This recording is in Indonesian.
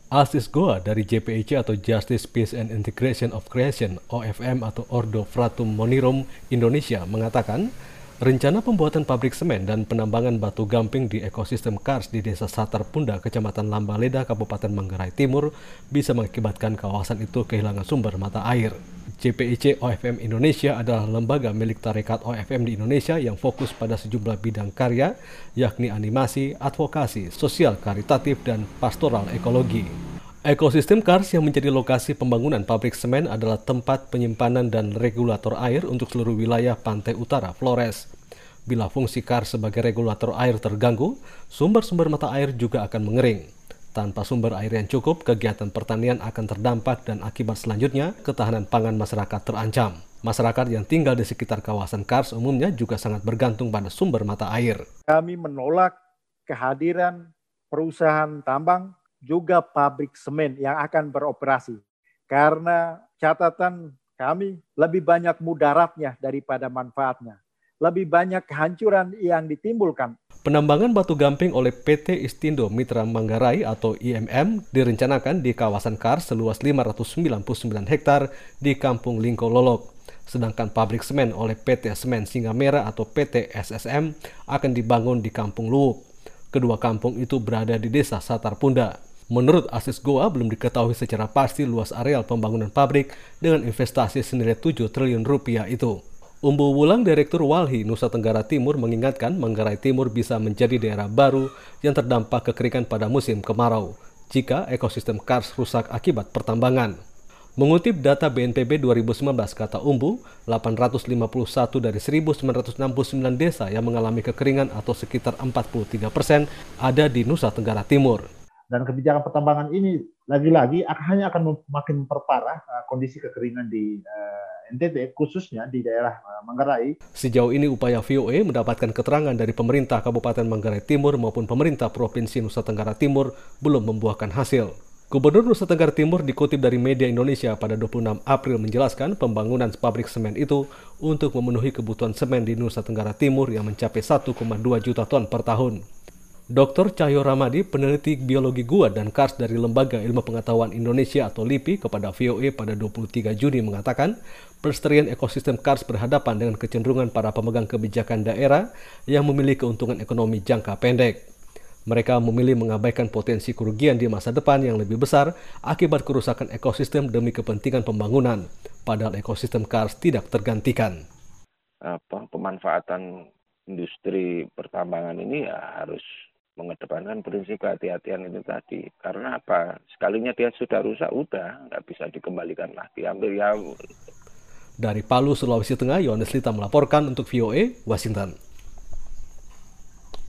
Asis Goa dari JPIC atau Justice, Peace and Integration of Creation (OFM) atau Ordo Fratum Monirum Indonesia mengatakan, rencana pembuatan pabrik semen dan penambangan batu gamping di ekosistem kars di Desa Satar Punda, Kecamatan Lambaleda, Kabupaten Manggarai Timur bisa mengakibatkan kawasan itu kehilangan sumber mata air. JPIC OFM Indonesia adalah lembaga milik Tarekat OFM di Indonesia yang fokus pada sejumlah bidang karya, yakni animasi, advokasi, sosial karitatif, dan pastoral ekologi. Ekosistem kars yang menjadi lokasi pembangunan pabrik semen adalah tempat penyimpanan dan regulator air untuk seluruh wilayah pantai utara Flores. Bila fungsi kars sebagai regulator air terganggu, sumber-sumber mata air juga akan mengering. Tanpa sumber air yang cukup, kegiatan pertanian akan terdampak dan akibat selanjutnya, ketahanan pangan masyarakat terancam. Masyarakat yang tinggal di sekitar kawasan kars umumnya juga sangat bergantung pada sumber mata air. Kami menolak kehadiran perusahaan tambang juga pabrik semen yang akan beroperasi. Karena catatan kami lebih banyak mudaratnya daripada manfaatnya. Lebih banyak kehancuran yang ditimbulkan. Penambangan batu gamping oleh PT Istindo Mitra Manggarai atau IMM direncanakan di kawasan kars seluas 599 hektar di Kampung Lingko Lolok. Sedangkan pabrik semen oleh PT Semen Singamera atau PT SSM akan dibangun di Kampung Luwuk. Kedua kampung itu berada di Desa Satar Punda. Menurut Asis Goa, belum diketahui secara pasti luas areal pembangunan pabrik dengan investasi senilai 7 triliun rupiah itu. Umbu Wulang, Direktur Walhi Nusa Tenggara Timur, mengingatkan Manggarai Timur bisa menjadi daerah baru yang terdampak kekeringan pada musim kemarau jika ekosistem kars rusak akibat pertambangan. Mengutip data BNPB 2019, kata Umbu, 851 dari 1.969 desa yang mengalami kekeringan atau sekitar 43% ada di Nusa Tenggara Timur. Dan kebijakan pertambangan ini lagi-lagi hanya akan makin memperparah kondisi kekeringan di NTT, khususnya di daerah Manggarai. Sejauh ini upaya VOA mendapatkan keterangan dari pemerintah Kabupaten Manggarai Timur maupun pemerintah Provinsi Nusa Tenggara Timur belum membuahkan hasil. Gubernur Nusa Tenggara Timur dikutip dari media Indonesia pada 26 April menjelaskan pembangunan pabrik semen itu untuk memenuhi kebutuhan semen di Nusa Tenggara Timur yang mencapai 1,2 juta ton per tahun. Dr. Cahyo Ramadi, peneliti biologi gua dan kars dari Lembaga Ilmu Pengetahuan Indonesia atau LIPI kepada VOA pada 23 Juni mengatakan, pelestarian ekosistem kars berhadapan dengan kecenderungan para pemegang kebijakan daerah yang memiliki keuntungan ekonomi jangka pendek. Mereka memilih mengabaikan potensi kerugian di masa depan yang lebih besar akibat kerusakan ekosistem demi kepentingan pembangunan, padahal ekosistem kars tidak tergantikan. Pemanfaatan industri pertambangan ini ya harus mengedepankan prinsip kehati-hatian itu tadi. Karena apa? Sekalinya dia sudah rusak, udah nggak bisa dikembalikan lagi. Hampir ya. Dari Palu, Sulawesi Tengah, Yohanes Lita melaporkan untuk VOA, Washington.